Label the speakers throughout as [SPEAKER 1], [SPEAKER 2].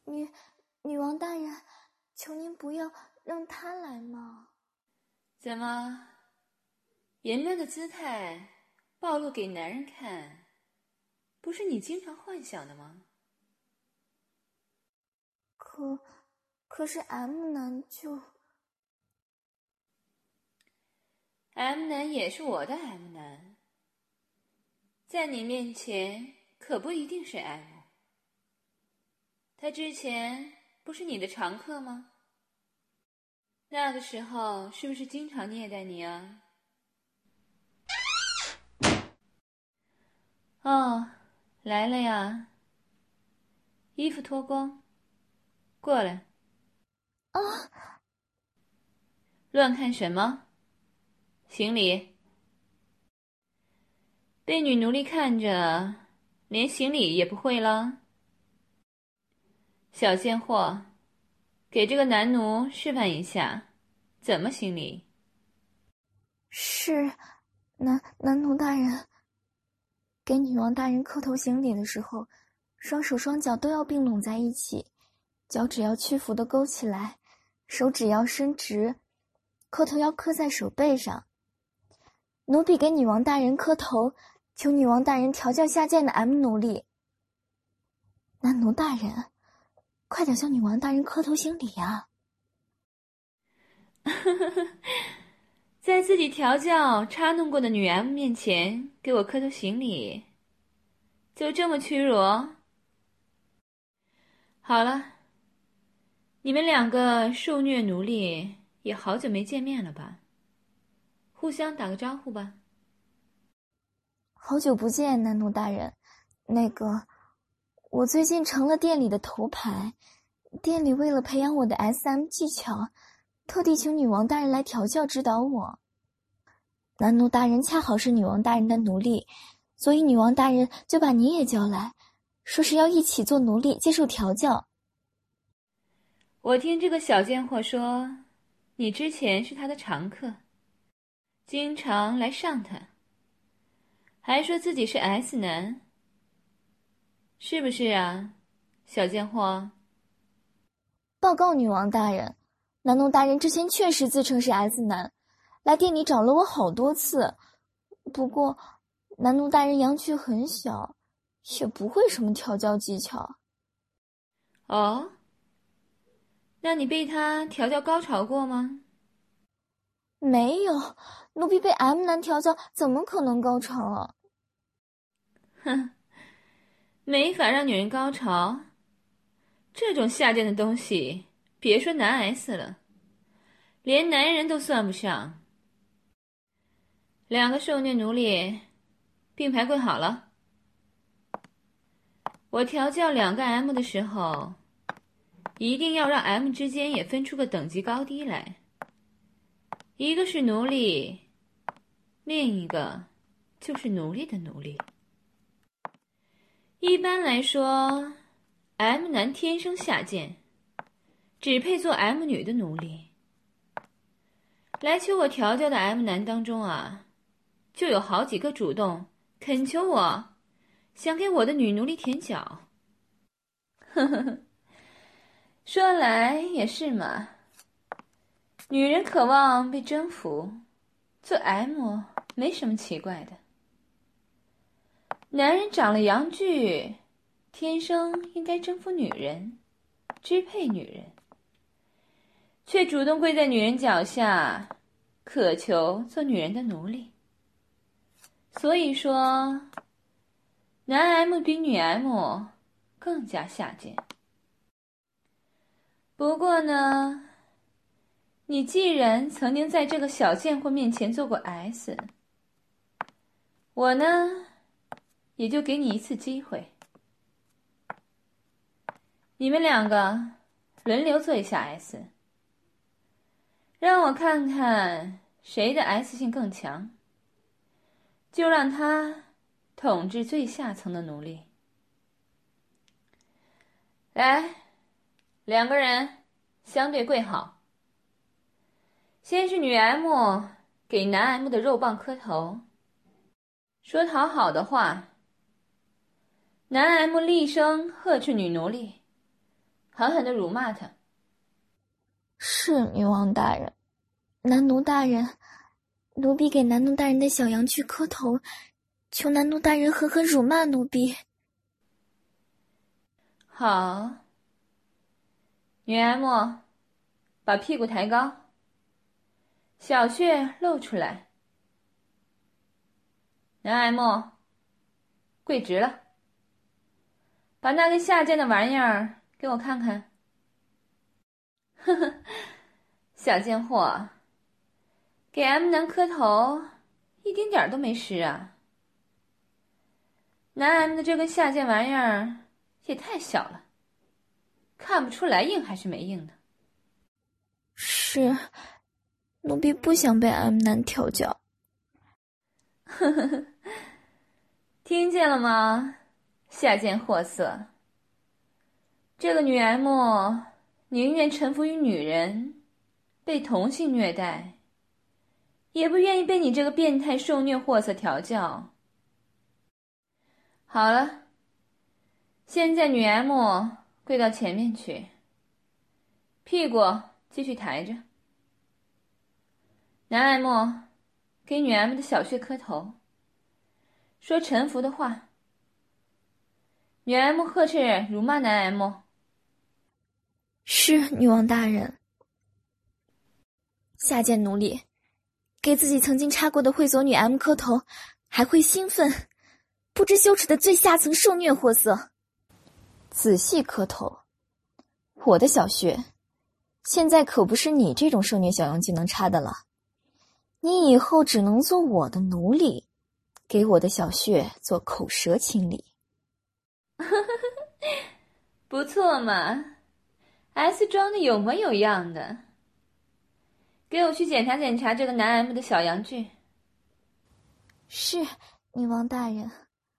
[SPEAKER 1] 女王大人，求您不要让他来嘛。
[SPEAKER 2] 怎么，淫乱的姿态暴露给男人看，不是你经常幻想的吗？
[SPEAKER 1] 可是 M 男就
[SPEAKER 2] M 男也是我的 M 男，在你面前可不一定是 M。他之前不是你的常客吗？那个时候是不是经常虐待你啊？哦，来了呀。衣服脱光，过来。
[SPEAKER 1] 啊！
[SPEAKER 2] 乱看什么？行礼。被女奴隶看着，连行礼也不会了？小贱货，给这个男奴示范一下，怎么行礼。
[SPEAKER 1] 是，男奴大人。给女王大人磕头行礼的时候，双手双脚都要并拢在一起，脚趾要屈服地勾起来，手指要伸直，磕头要磕在手背上。奴婢给女王大人磕头，求女王大人调教下贱的 M 奴隶。男奴大人，快点向女王大人磕头行礼啊！
[SPEAKER 2] 在自己调教插弄过的女 M 面前给我磕头行礼，就这么屈辱？好了，你们两个受虐奴隶也好久没见面了吧？互相打个招呼吧。
[SPEAKER 1] 好久不见，男奴大人。我最近成了店里的头牌，店里为了培养我的 SM 技巧，特地请女王大人来调教指导我。男奴大人恰好是女王大人的奴隶，所以女王大人就把你也叫来，说是要一起做奴隶，接受调教。
[SPEAKER 2] 我听这个小贱货说，你之前是他的常客，经常来上他，还说自己是 S 男，是不是啊，小贱货？
[SPEAKER 1] 报告女王大人，男奴大人之前确实自称是 S 男，来店里找了我好多次。不过，男奴大人阳具很小，也不会什么调教技巧。
[SPEAKER 2] 哦，那你被他调教高潮过吗？
[SPEAKER 1] 没有，奴婢被 M 男调教，怎么可能高潮啊？
[SPEAKER 2] 哼，没法让女人高潮，这种下贱的东西，别说男 S 了，连男人都算不上。两个受虐奴隶，并排跪好了。我调教两个 M 的时候，一定要让 M 之间也分出个等级高低来。一个是奴隶，另一个就是奴隶的奴隶。一般来说 ，M 男天生下贱，只配做 M 女的奴隶。来求我调教的 M 男当中啊，就有好几个主动恳求我，想给我的女奴隶舔脚。呵呵呵，说来也是嘛，女人渴望被征服，做 M 没什么奇怪的。男人长了阳具，天生应该征服女人，支配女人，却主动跪在女人脚下，渴求做女人的奴隶。所以说，男 M 比女 M 更加下贱。不过呢，你既然曾经在这个小贱货面前做过 S， 我呢，也就给你一次机会。你们两个轮流做一下 S， 让我看看谁的 S 性更强，就让他统治最下层的奴隶。来，两个人相对跪好。先是女 M 给男 M 的肉棒磕头，说讨好的话。男 M 厉声呵斥女奴隶：“ 狠狠地辱骂他。
[SPEAKER 1] 是女王大人，南奴大人，奴婢给南奴大人的小羊去磕头，求南奴大人狠狠辱骂奴婢。
[SPEAKER 2] 好，女 M，把屁股抬高，小穴露出来。男 M，跪直了，把那根下贱的玩意儿给我看看。呵呵，小贱货，给 M 男磕头一丁点儿都没湿啊。男 M 的这根下贱玩意儿也太小了，看不出来硬还是没硬的。
[SPEAKER 1] 是，奴婢不想被 M 男调教。
[SPEAKER 2] 呵呵呵，听见了吗？下贱货色。这个女 M 宁愿臣服于女人，被同性虐待，也不愿意被你这个变态受虐货色调教。好了，现在女 M 跪到前面去，屁股继续抬着。男 M 给女 M 的小穴磕头，说臣服的话。女 M 呵斥辱骂男 M。
[SPEAKER 1] 是女王大人。下贱奴隶，给自己曾经插过的会所女 M 磕头，还会兴奋，不知羞耻的最下层受虐货色。仔细磕头，我的小穴，现在可不是你这种受虐小羊精能插的了。你以后只能做我的奴隶，给我的小穴做口舌清理。
[SPEAKER 2] 不错嘛 ，S 装的有模有样的。给我去检查检查这个男 M 的小阳具。
[SPEAKER 1] 是，女王大人。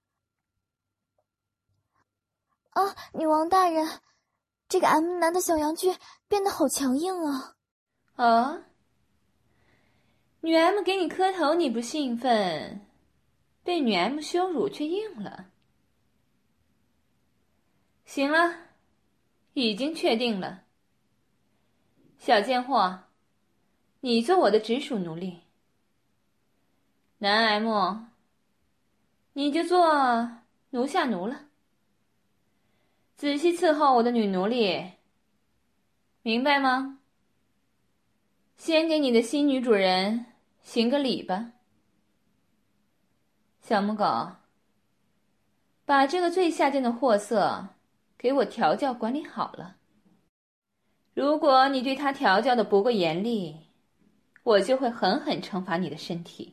[SPEAKER 1] 啊，女王大人，这个 M 男的小阳具变得好强硬啊！
[SPEAKER 2] 哦，女 M 给你磕头你不兴奋，被女 M 羞辱却硬了。行了，已经确定了。小贱货，你做我的直属奴隶。男 M，你就做奴下奴了。仔细伺候我的女奴隶，明白吗？先给你的新女主人行个礼吧。小母狗，把这个最下贱的货色给我调教管理好了。如果你对他调教的不够严厉，我就会狠狠惩罚你的身体。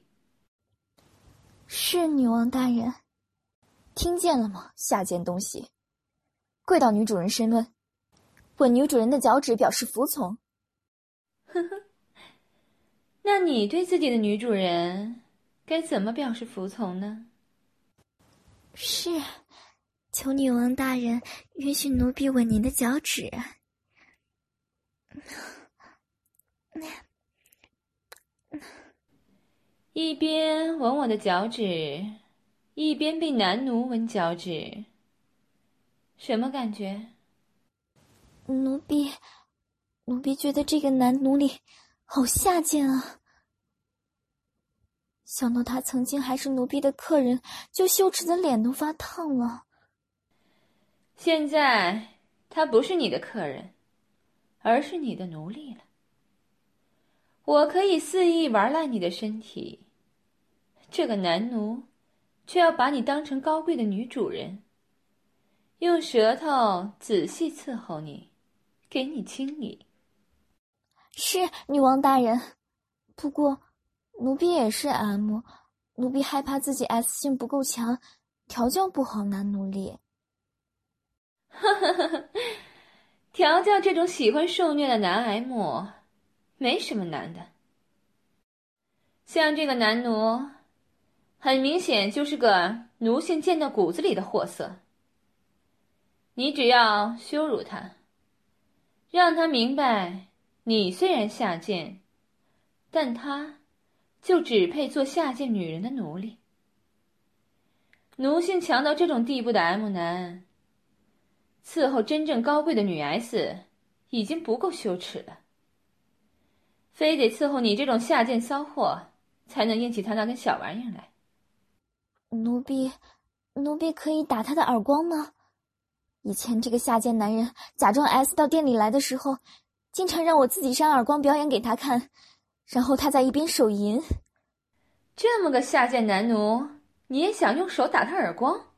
[SPEAKER 1] 是，女王大人。听见了吗，下贱东西！跪到女主人身问，吻女主人的脚趾表示服从。
[SPEAKER 2] 呵呵，那你对自己的女主人该怎么表示服从呢？
[SPEAKER 1] 是，求女王大人允许奴婢吻您的脚趾。
[SPEAKER 2] 一边吻我的脚趾，一边被男奴吻脚趾，什么感觉？
[SPEAKER 1] 奴婢觉得这个男奴隶好下贱啊！想到他曾经还是奴婢的客人，就羞耻的脸都发烫了。
[SPEAKER 2] 现在他不是你的客人，而是你的奴隶了。我可以肆意玩烂你的身体，这个男奴却要把你当成高贵的女主人，用舌头仔细伺候你，给你清理。
[SPEAKER 1] 是，女王大人。不过奴婢也是 M， 奴婢害怕自己 S 性不够强，调教不好男奴隶。
[SPEAKER 2] 呵呵呵，调教这种喜欢受虐的男 M 没什么难的。像这个男奴，很明显就是个奴性贱到骨子里的货色。你只要羞辱他，让他明白你虽然下贱，但他就只配做下贱女人的奴隶。奴性强到这种地步的 M 男， 伺候真正高贵的女 S 已经不够羞耻了，非得伺候你这种下贱骚货，才能硬起他那根小玩意儿来。
[SPEAKER 1] 奴婢可以打他的耳光吗？以前这个下贱男人假装 S 到店里来的时候，经常让我自己扇耳光表演给他看，然后他在一边手淫。
[SPEAKER 2] 这么个下贱男奴，你也想用手打他耳光？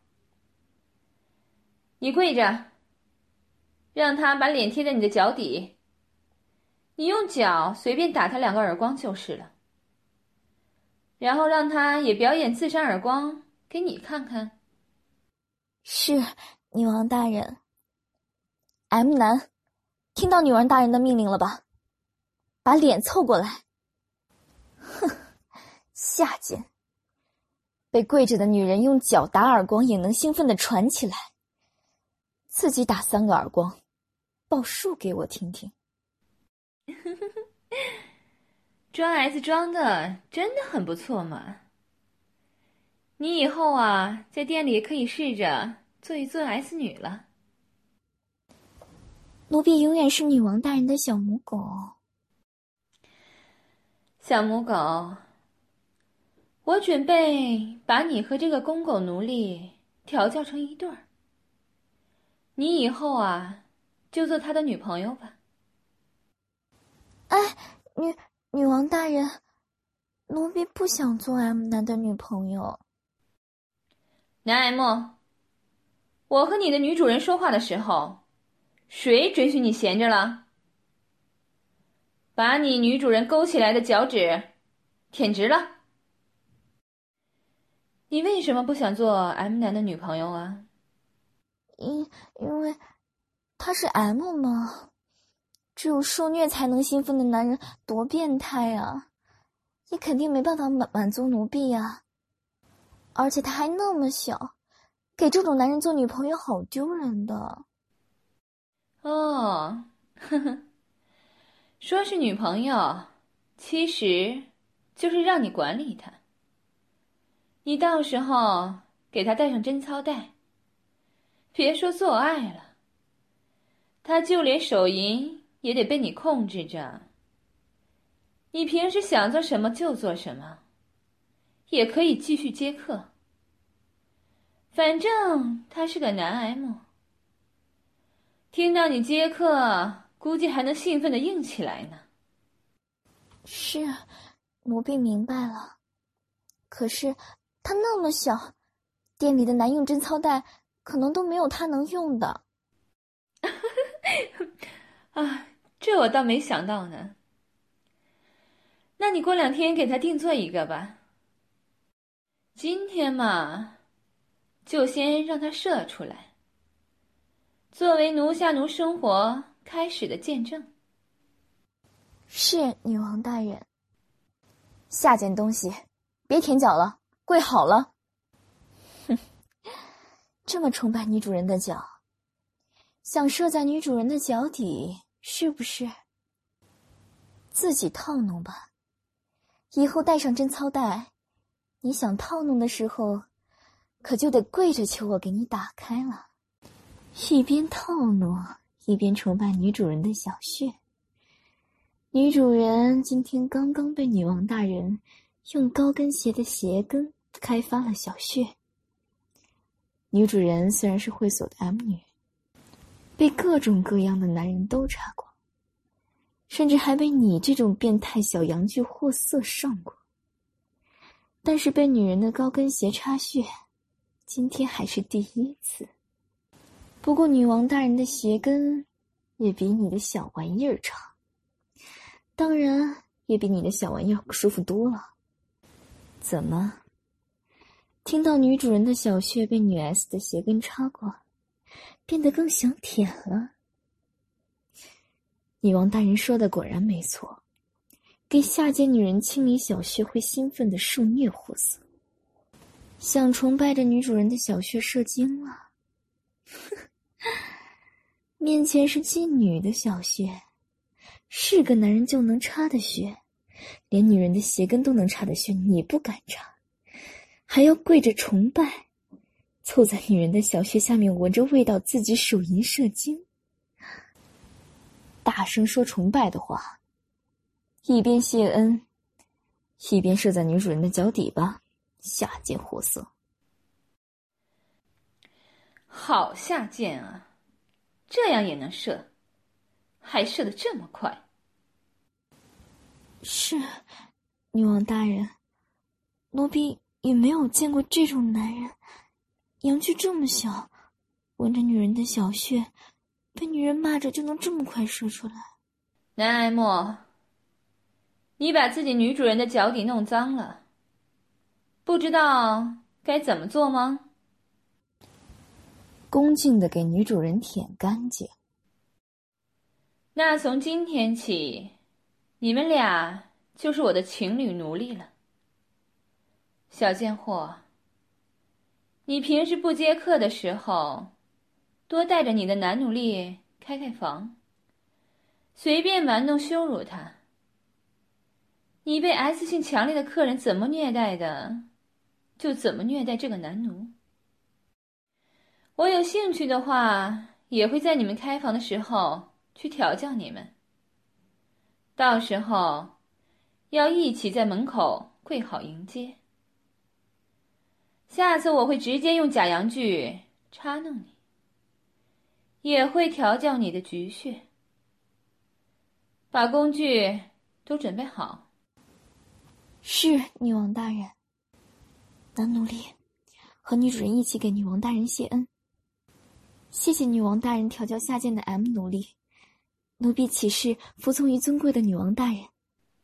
[SPEAKER 2] 你跪着，让他把脸贴在你的脚底，你用脚随便打他2个耳光就是了，然后让他也表演自扇耳光给你看看。
[SPEAKER 1] 是，女王大人。M 男，听到女王大人的命令了吧？把脸凑过来。哼，下贱！被跪着的女人用脚打耳光也能兴奋地传起来，自己打3个耳光，报数给我听听。
[SPEAKER 2] 装 S 装的真的很不错嘛。你以后啊，在店里可以试着做一做 S 女了。
[SPEAKER 1] 奴婢永远是女王大人的小母狗。
[SPEAKER 2] 小母狗，我准备把你和这个公狗奴隶调教成一对儿。你以后啊，就做他的女朋友吧。
[SPEAKER 1] 哎，女王大人，奴婢不想做 M 男的女朋友。
[SPEAKER 2] 男 M， 我和你的女主人说话的时候，谁准许你闲着了？把你女主人勾起来的脚趾舔直了。你为什么不想做 M 男的女朋友啊？
[SPEAKER 1] 因为他是 M 嘛，只有受虐才能兴奋的男人多变态啊！也肯定没办法满足奴婢啊。而且他还那么小，给这种男人做女朋友好丢人的。
[SPEAKER 2] 哦，呵呵，说是女朋友，其实就是让你管理他。你到时候给他带上贞操带，别说做爱了，他就连手淫也得被你控制着。你平时想做什么就做什么，也可以继续接客。反正他是个男 M， 听到你接客，估计还能兴奋地硬起来呢。
[SPEAKER 1] 是，奴婢明白了。可是他那么小，店里的男用贞操带可能都没有他能用的。
[SPEAKER 2] 啊，这我倒没想到呢。那你过2天给他定做一个吧。今天嘛，就先让他射出来，作为奴下奴生活开始的见证。
[SPEAKER 1] 是，女王大人。下贱东西，别舔脚了，跪好了。哼，这么崇拜女主人的脚，想射在女主人的脚底，是不是？自己套弄吧。以后带上贞操带，你想套弄的时候，可就得跪着求我给你打开了。一边套弄，一边崇拜女主人的小穴。女主人今天刚刚被女王大人用高跟鞋的鞋跟开发了小穴。女主人虽然是会所的 M 女，被各种各样的男人都插过，甚至还被你这种变态小洋具货色上过。但是被女人的高跟鞋插穴，今天还是第1次。不过女王大人的鞋跟也比你的小玩意儿长，当然也比你的小玩意儿舒服多了。怎么？听到女主人的小穴被女 S 的鞋跟插过，变得更想舔了？女王大人说的果然没错，给下贱女人清理小穴会兴奋的受虐货色。想崇拜着女主人的小穴射精了？面前是妓女的小穴，是个男人就能插的穴，连女人的鞋跟都能插的穴，你不敢插，还要跪着崇拜， 凑在女人的小穴下面闻着味道，自己手淫射精，大声说崇拜的话，一边谢恩，一边射在女主人的脚底吧，下贱货色。
[SPEAKER 2] 好下贱啊，这样也能射，还射得这么快。
[SPEAKER 1] 是，女王大人，奴婢也没有见过这种男人，阳具这么小，闻着女人的小穴，被女人骂着就能这么快射出来。
[SPEAKER 2] 南爱莫，你把自己女主人的脚底弄脏了，不知道该怎么做吗？
[SPEAKER 1] 恭敬地给女主人舔干净。
[SPEAKER 2] 那从今天起，你们俩就是我的情侣奴隶了。小贱货，你平时不接客的时候，多带着你的男奴隶开房，随便玩弄羞辱他。你被 S 性强烈的客人怎么虐待的，就怎么虐待这个男奴。我有兴趣的话，也会在你们开房的时候去调教你们。到时候要一起在门口跪好迎接。下次我会直接用假阳具插弄你，也会调教你的菊穴。把工具都准备好。
[SPEAKER 1] 是，女王大人。男奴隶，和女主人一起给女王大人谢恩。谢谢女王大人调教下贱的 M 奴隶，奴婢起誓服从于尊贵的女王大人。